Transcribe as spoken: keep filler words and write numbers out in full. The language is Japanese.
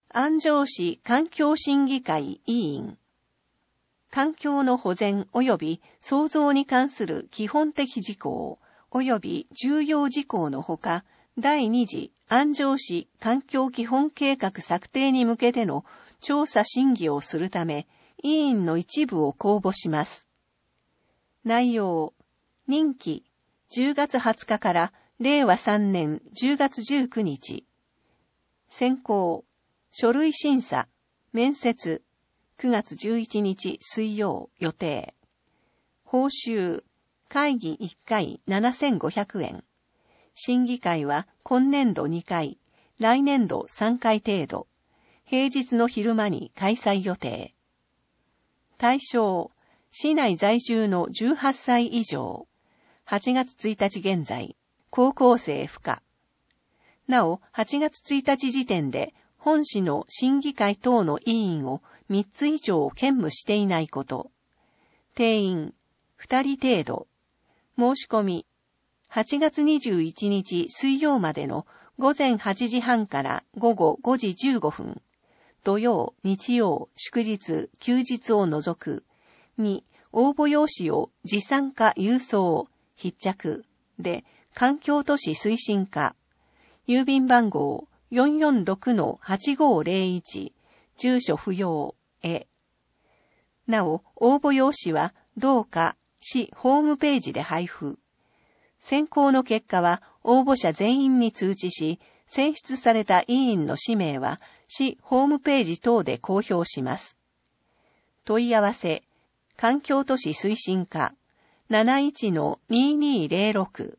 安城市環境審議会委員。環境の保全及び創造に関する基本的事項及び重要事項のほか、第二次安城市環境基本計画策定に向けての調査審議をするため、委員の一部を公募します。内容、任期、じゅうがつはつかかられいわさんねんじゅうがつじゅうくにち。選考、書類審査、面接、くがつじゅういちにち水曜予定。報酬、会議いっかいななせんごひゃくえん。審議会は今年度にかい、来年度さんかい程度。平日の昼間に開催予定。対象、市内在住のじゅうはっさい以上。はちがつついたち現在、高校生不可。なお、はちがつついたち時点で、本市の審議会等の委員をみっつ以上兼務していないこと。定員、ふたり程度。申し込み、はちがつにじゅういちにち水曜までのごぜんはちじはんからごごごじじゅうごふん。土曜、日曜、祝日、休日を除く。に、応募用紙を持参か郵送、必着。で、環境都市推進課。郵便番号 よんよんろくのはちごぜろいち、住所不要へ。なお、応募用紙は同課市ホームページで配布。選考の結果は応募者全員に通知し、選出された委員の氏名は市ホームページ等で公表します。問い合わせ、環境都市推進課 なないちのにーにーぜろろく